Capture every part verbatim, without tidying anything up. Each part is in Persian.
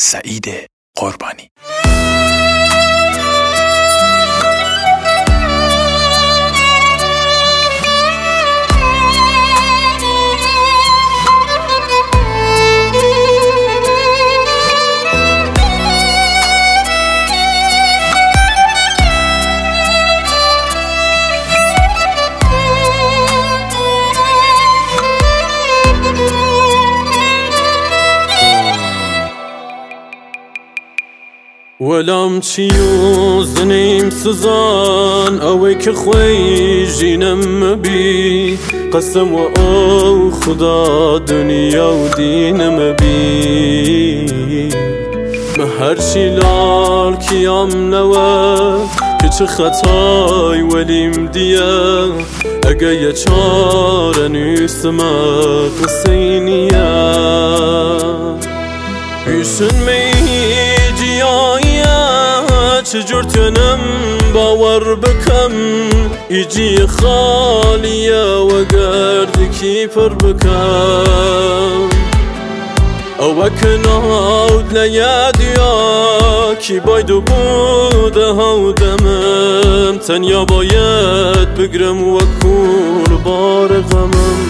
سعید قربانی. ولام چیو زنیم سزان اوی که خوی جینم بی قسم و او خدا دنیا و دینم بی به هر چی لال کیم نوه که چه خطای ولیم دیه اگه یه چاره نیستم قصه نیه پیشن می چجور تونم باور بکم ایجی خالیه و گردکی پر بکم او کناد لیدیا کی بایدو بوده ها دمم تنیا باید بگرم و کور بار غمم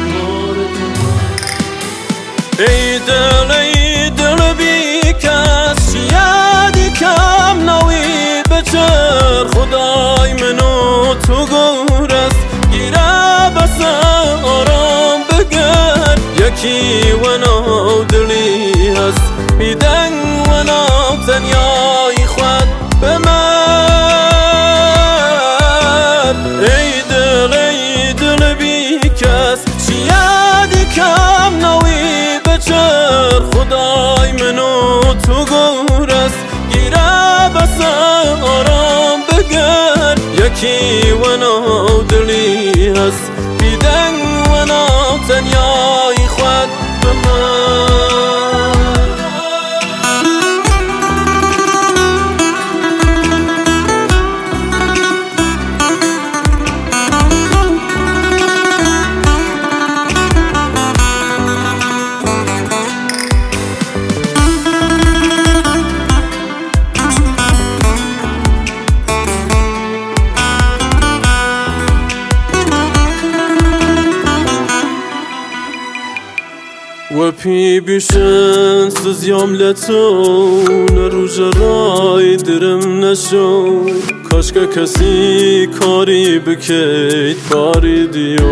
ای دل ای دل بی کس یادی کم نوی بچر خدای منو تو گورست گیره بس آرام بگر یکی ونو دلی هست بیدن ونو تنیای خود بمر ای دل ای دل بی کس یادی کم نوی بچر خدای منو تو گورست گیره بس آرام بگر یکی ونو دلی هست بیدن ونو تنیای خود بمر و پی بیشن سزیام لتو نروژ رای درم نشو کاش که کسی کاری بکید باری دیو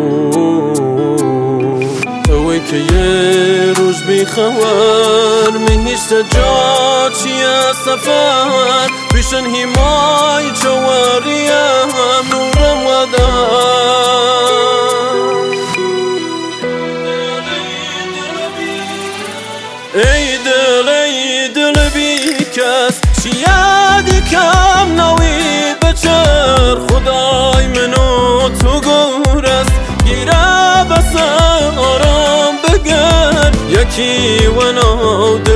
اوی که یه روز بی خبر منیشت جا چیه سفر بیشن هیمای چواریم نورم و در ای دل ای دل بی کس یادی کم نوی بچر خدای منو تو گورست گیره بس آرام بگر یکی ونو